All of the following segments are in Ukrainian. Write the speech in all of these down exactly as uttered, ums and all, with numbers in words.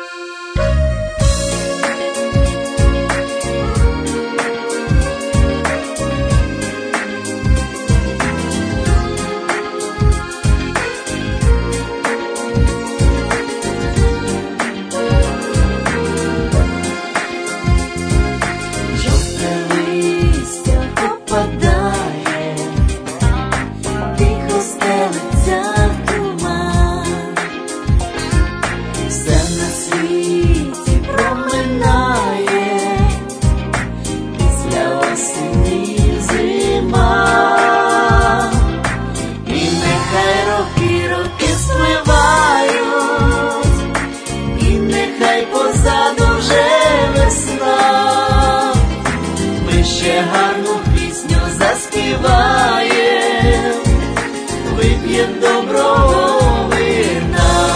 Гарну пісню заспіваєм, вип'єм доброго вина.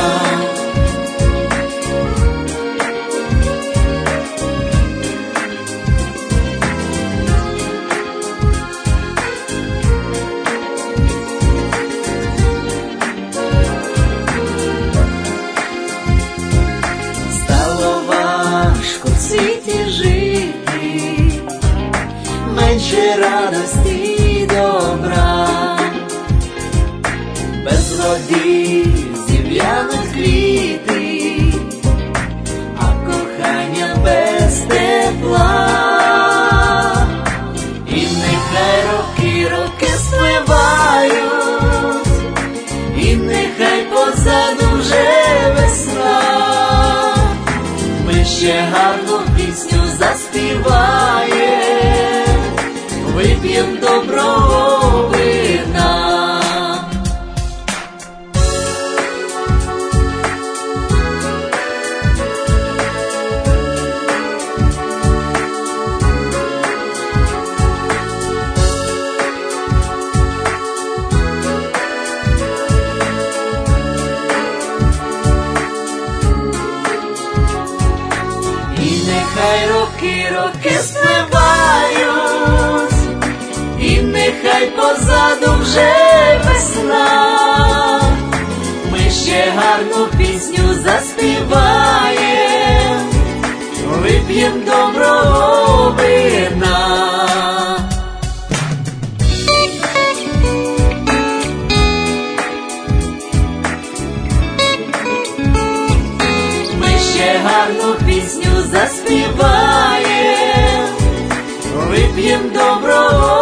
Стало важко в світі жити, менше радості й добра, без води зів'януть квіти, а кохання без тепла. І нехай роки, роки спливають, і нехай позаду вже весна. Ми ще гарну пісню заспіваєм, вип'єм доброго вина. І нехай роки, роки спливають, і нехай позаду вже весна. Ми ще гарну пісню заспіваєм, вип'єм доброго вина. Ми ще гарну пісню заспіваєм, вип'єм доброго